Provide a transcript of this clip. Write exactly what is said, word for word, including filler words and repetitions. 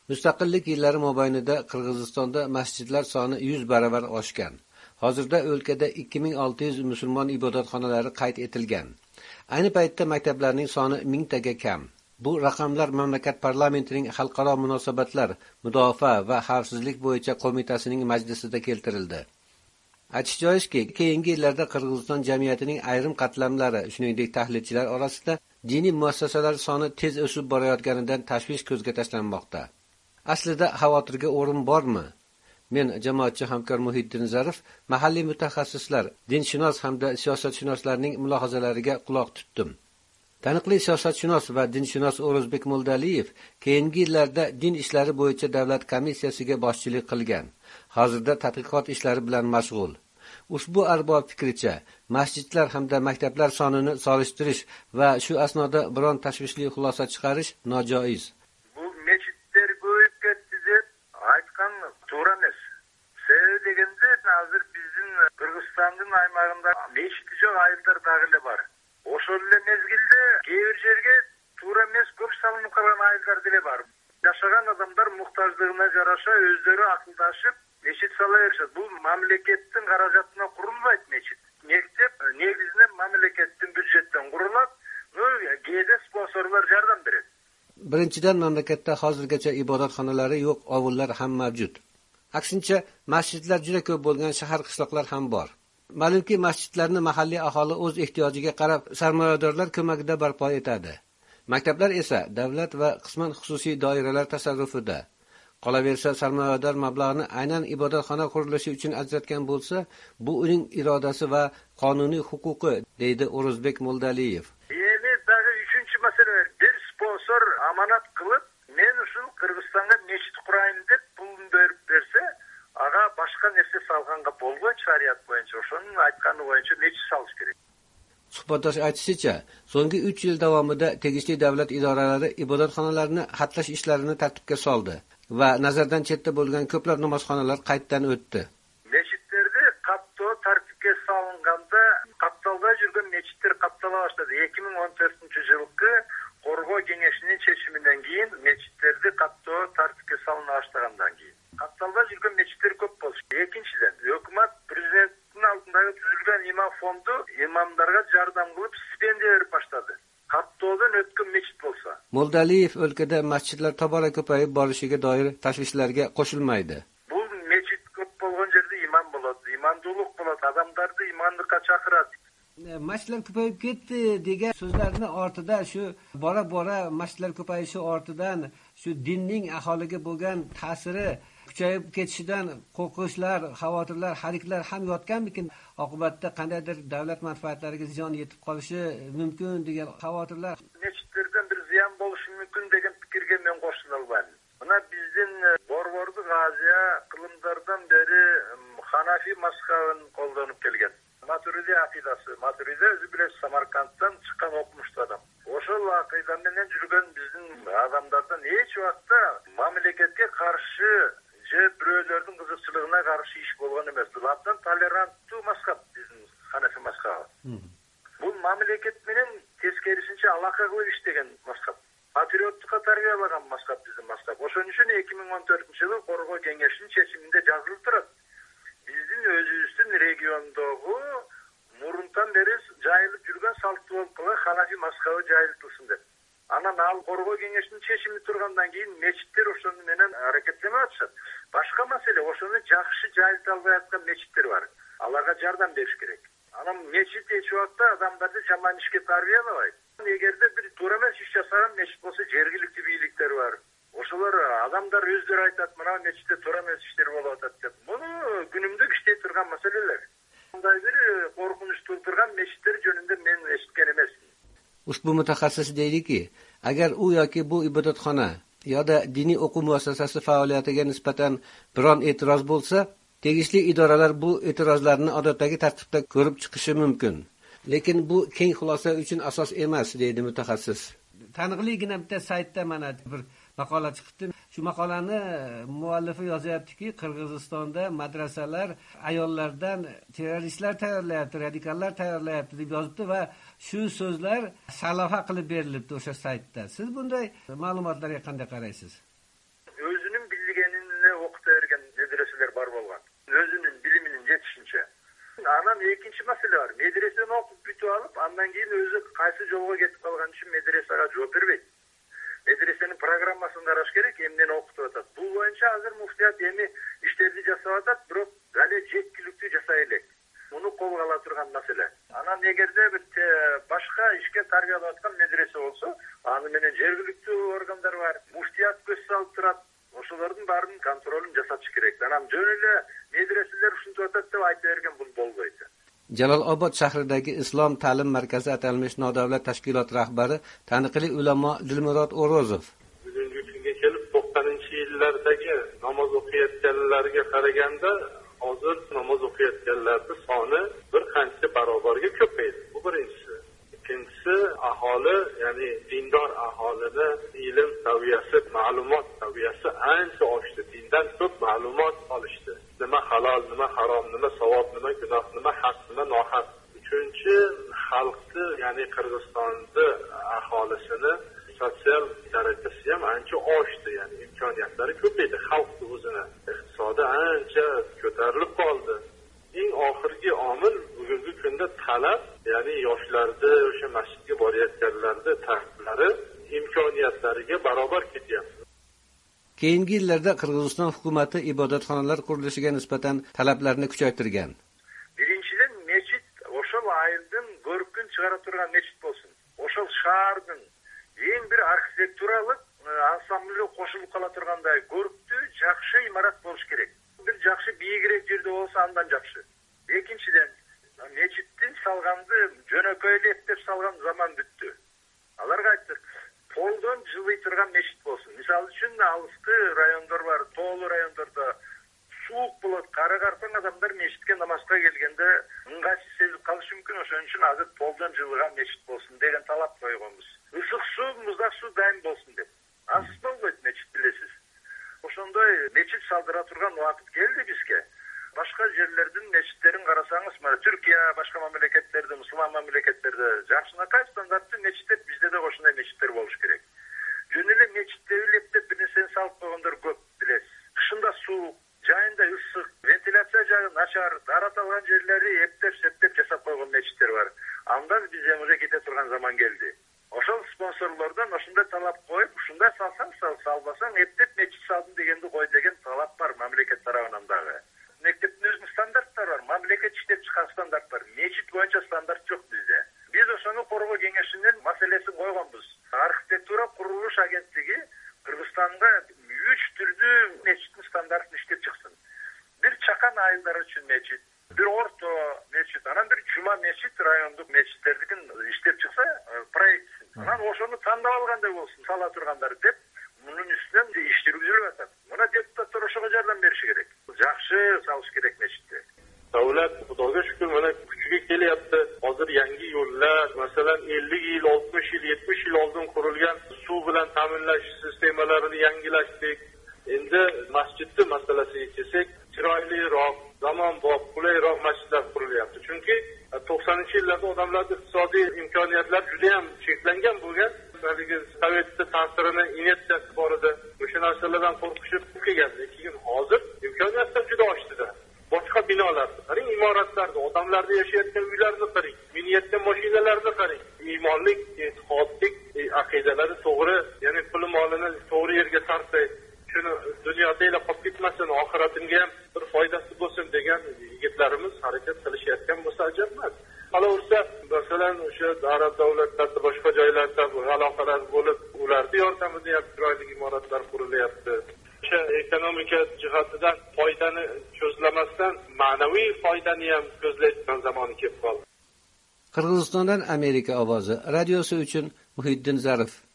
Mustaqillik yillari mobaynida Qirg'izistonda masjidlar soni yuz baravar oshgan. Hozirda o'lkada ikki ming olti yuz musulmon ibodatxonalari qayd etilgan. Ayni paytda maktablarning soni mingtaga kam. Bu raqamlar mamlakat parlamentining xalqaro munosabatlar, mudofaa va xavfsizlik bo'yicha qo'mitasining majlisida keltirildi. Aytish joizki, keyingi yillarda Qirg'iziston jamiyatining ayrim qatlamlari, shuningdek tahlilchilar orasida diniy muassasalar soni tez o'sib borayotganidan tashvish ko'zga tashlanmoqda. Aslida xavotirga o'rin bormi? Men jamoatchi hamkor Muhiddin Zarif, mahalliy mutaxassislar, dinshunos hamda siyosatshunoslarning mulohazalariga quloq tutdim. Taniqli siyosatshunos va dinshunos O'rozbek Mo'ldaliyev keyingi yillarda din ishlari bo'yicha davlat komissiyasiga boshchilik qilgan. Hozirda tadqiqot ishlari bilan mashg'ul. Ushbu arbob fikricha, masjidlar hamda maktablar sonini solishtirish va shu asnoda biron tashvishli xulosa chiqarish nojoiz. Bu mechitlar ko'yib ketdi deb aytgan to'g'ri emas. Sebebi deganda hozir bizning Qirg'izistonning aymog'ida mechit yo'q ayollar dag'ili bor. O'sholle mezgilde keyir yerge to'g'ri emas ko'p salinib qolgan ayollar dile bor. Yaşagan adamlar muhtojligine yarasha özleri akıldashib meçit salaverishadi. Bu mamlakatning qarajatına qurilmaydi meçit. Mektep negizinde mamlakatning budjetdan quriladi. Bu gede sponsorlar yordam beradi. Birinchidan, mamlakatda hozirgacha ibodatxonalari yo'q ovullar ham mavjud. Aksincha, masjidlar juda ko'p bo'lgan shahar qishloqlar ham bor. Ma'lumki, masjidlarni mahalliy aholi o'z ehtiyojiga qarab sarmoyadorlar ko'magida barpo etadi. Maktablar esa davlat va qisman xususiy doiralar tasarrufida. Qolaversa, sarmoyador mablag'ni aynan ibodatxona qurilishi uchun ajratgan bo'lsa, bu uning irodasi va qonuniy huquqi, deydi O'rozbek Mo'ldaliyev. Endi daha uchinchi masala, bir sponsor amanat qilib, men uchun Qirg'izistonga mechit qurayim deb pulni berib bersa, aga boshqa narsa salg'anga bo'lgan shariat bo'yicha, o'shaning aytgani bo'yicha mechit solish kerak. Suhbatdosh aytishicha, so'nggi uch yil davomida tegishli davlat idoralari ibodatxonalarni xatlash ishlarini tartibga soldi va nazardan chetda bo'lgan ko'plab namozxonalar qaytadan o'tdi. Mechitlarda qatto tartibga solinganda qattalda yurgan mechitlar qattala boshladi. ikki ming o'n to'rtinchi yilgi Qo'rg'ov kengashining chechimidan keyin mechitlarda qatto tartibga solina boshlagandan keyin qattalda yurgan mechitlar ko'p bo'ldi. Ikkinchidan, hukumat prezidentning oldidagi tuzilgan imom fondi imomlarga yordam qilib stipendiya berib boshladi. Qattodan o'tgan mechit bo'lsa. Mo'ldaliyev o'lkada masjidlar tobora ko'payib borishiga doir tashvishlarga qo'shilmaydi. Bu mechit ko'p bo'lgan yerda imom bo'ladi, imomduluk bo'ladi, odamlarni imonlikqa chaqiradi. Masjidlar ko'payib ketdi degan so'zlarning ortida shu bora-bora masjidlar ko'payishi ortidan shu dinning aholiga bo'lgan ta'siri kuchayib ketishidan qo'rqishlar, xavotirlar, hariklar ham yotganmikin? Oqibatda qandaydir davlat manfaatlariga ziyon yetib qolishi mumkin degan xavotirlar. Mechitlardan bir ziyon bo'lishi mumkin degan fikrga men qo'shilolmayman. Buna bizning bor-bordi g'aziya qilimlardan beri Hanafi mazhabini qo'llanib kelgan. Maturidi aqidasi, Maturidi o'zi bilan Samarqanddan chiqqan o'qimishli odam. O'sha aqida bilan yurgan bizning odamlardan hech vaqtda mamlakatga qarshi birovlarning qiziqchiligine qarshi ish bo'lgan emas. Bulardan tolerantli mazhab bizning Hanafi mazhabi. Bu mamlakat bilan teskarisincha aloqa qilib ishlagan mazhab. Patriotlikka tarbiyalagan mazhab bizning mazhab. O'shaning uchun ikki ming o'n to'rtinchi yil Qo'rg'ov kengashining chechimida yozilib turadi. Bizning o'zimizning regiondagi murundan beri jayilib yurgan saltvoqlar Hanafi mazhabi jayiltilsin deb. Ana nal Qo'rg'ov kengashining chechimi turgandan keyin mechitlar o'shaning bilan harakatlanmoqchi. Boshqa masala, o'shani yaxshi jayilta olmayotgan mechitlar bor. Allohga yordam berish kerak. Ana mechit hech vaqtda odamlarni jomon ishga tarbiyalaydi. Agarda bir to'ramas ish jasagan mechit bo'lsa, jergilikli biyliklar bor. O'shalar odamlar o'zlari aytadi, mana mechitda to'ramas ishlar bo'lyapti deb. Buni günümde ishlay turgan masalalar. Bunday bir qo'rqinch tug'dirgan mechitlar jönünde men eshitgan emasman. Ushbu mutaxassis deydiki, agar u yoki bu ibodatxona yoda diniy o'quv muassasasi faoliyatiga nisbatan biron e'tiroz bo'lsa, tegishli idoralar bu e'tirozlarni odatdagi tartibda ko'rib chiqishi mumkin. Lekin bu keng xulosa uchun asos emas, deydi mutaxassis. Taniqligina bitta saytda mana bir maqola chiqdi. Shu maqolani muallifi yozyaptiki, Qirg'izistonda madrasalar ayollardan terroristlar tayyorlayapti, radikallar tayyorlayapti deb yozibdi va shu so'zlar saloha qilib berilibdi o'sha saytda. Siz bunday ma'lumotlarga qanday qaraysiz? O'z barobar bolgan. Özünün biliminin yetişince. Anan ekинчи маселе бар. Медресени окуп бүтүп алып, андан кийин өзү кайсы жолго кетип калган үчүн медресеге жооп бербейт. Медресенин программасын караш керек, эмнени окутуп атат. Бул боюнча азыр муфтият эми иштерди жасап атат, бирок дале жеткиликтүү жасай элек. Муну колго ала турган маселе. Анан эгерде бир башка ишке тарбиялап аткан медресе болсо, аны менен жергиликтүү органдар бар, муфтият көз салып турат. Ошолордун баарын контролун жасатыш керек. Анан жөн эле медреселер ушинтип атат деп айта берген бул болбойт. Jalolobod shahridagi Islom ta'lim markazi atalmish nodavlat tashkilot rahbari taniqli ulamo Dilmurod O'rozov bugungi kunga kelib to'qsoninchi yillardagi namoz o'qiyotganlarga qaraganda hozir namoz o'qiyotganlarning soni bir qancha barobarga ko'paydi. Bu birinchisi. Ikkinchisi, aholi, ya'ni dindor aholini ilm saviyasi, ma'lumot saviyasi ancha oshdi. Dindan ko'p ma'lumot olishdi. Nima halol, nima harom, nima savob, nima gunoh, nima haq, nima nohaq. Uchinchi, xalqni, ya'ni Qirg'izistonni aholisini sotsial darajasi ham ancha oshdi, ya'ni imkoniyatlari ko'paydi. Xalqning o'zini iqtisodi ancha ko'tarilib qoldi. Eng oxirgi omil bugungi kunda talab, ya'ni yoshlarda o'sha masjidga borayotganlarning talablari imkoniyatlariga barobar ketyapti. Keyingi yillarda Qirg'iziston hukumati ibodatxonalar qurilishiga nisbatan talablarni kuchaytirgan. Birinchidan mechit o'shol ayildin ko'rkün chiqara turgan mechit bo'lsin. O'shol shahardın eng bir arxitekturalik ansambli qo'shilib qala turganday ko'rktü yaxshi imorat bo'lish kerak. Bir yaxshi biyigrek жерде болса андан жакшы. Экинчиден, мечиттин салганды жөнөкөйлеп деп салган заман бүттү. Аларга айттык, полдон жылый турган мечит болсун. Мисалы үчүн алыскы райондор бар, тоолуу райондордо суук болот, кары картан адамдар мечитке намазга келгенде ыңгайсыз сезип калышы мүмкүн. Ошон үчүн азыр полдон жылыган мечит болсун деген талап койгонбуз. Ысык суу, муздак суу дайым болсун деп. Ансыз болбойт мечит, билесиз. Ошондой мечит салдыра турган убакыт келди бизге. Башка жерлердин мечиттерин карасаңыз, мына Түркия, башка мамлекеттерде, мусулман мамлекеттерде жакшынакай стандарттуу мечиттер, бизде да ошондой мечиттер болуш керек. Жөн эле мечитте илептеп бир нерсени салып койгондор көп, билесиз. Кышында суук, жайында ысык, вентиляция жагы начар, дараталган жерлери эптеп-септеп жасап койгон мечиттер бар. Андан биз эми уже кете турган заман келди. Ошол спонсорлордон ошондой талап коюп, ушундай салсаң сал, салбасаң эптеп мечит салдым дегенди кой деген талап бар мамлекет тарабынан дагы. Мектептин өзүнүн стандарттары бар, мамлекет иштеп чыккан стандарт бар. Мечит боюнча стандарт жок бизде. Биз ошону коргоо кеңешинин маселесин койгонбуз. Архитектура курулуш агенттиги Кыргызстанга үч түрдүү мечиттин стандартын иштеп чыксын. Бир чакан айылдар үчүн мечит, бир орто мечит, анан бир жума мечит, райондук мечиттердикин иштеп чыкса, проектсин. Анан ошону тандап алгандай болсун, сала тургандар деп, мунун үстүнөн иш жүргүзүлүп атат. Муна депутаттар ошого жардам бериши керек. Жакшы салыш керек мечитти. Davlat Xudoga shukr mana kuchiga kelyapti. Hozir yangi yo'llar, masalan ellik yil, oltmish yil, yetmish yil oldin qurilgan suv bilan ta'minlash sistemalarini yangilashdik. Endi masjidni masalasiga kelsak, chiroyliroq, zamonbop, qulayroq masjidlar qurilyapti. Chunki to'qsoninchi yillarda odamlarning iqtisodiy imkoniyatlari juda ham cheklangan bo'lgan. Haligi Sovetning ta'sirini inetsiyasi bor edi. O'sha narsalardan qo'rqishib kelgandi. Keyin hozir imkoniyatlar juda oshdi-da. Boshqa binolarni qarang, imoratlarni, odamlarning yashayotgan uylarni qarang, miniyatgan mashinalarni qarang. Iymonlik, e'tiqodlik aqidalari to'g'ri, ya'ni pul molini to'g'ri yerga sarflaydi. Shuni dunyoda ila qolib ketmasin, oxiratimga ham bir foydasi bo'lsin degan yigitlarimiz harakat qilishayotgan bo'lsa ajab emas. Qolaversa, masalan, o'sha arab davlatlarida boshqa joylarda aloqalar bo'lib, ularning yordamida ham chiroyli imoratlar qurilyapti. O'sha ekonomika jihatidan foydani ko'zlamasdan ma'naviy foydani ham ko'zlaydigan zamoni kelib qoldi. Qirg'izistondan Amerika ovozi radiosi uchun Muhiddin Zarif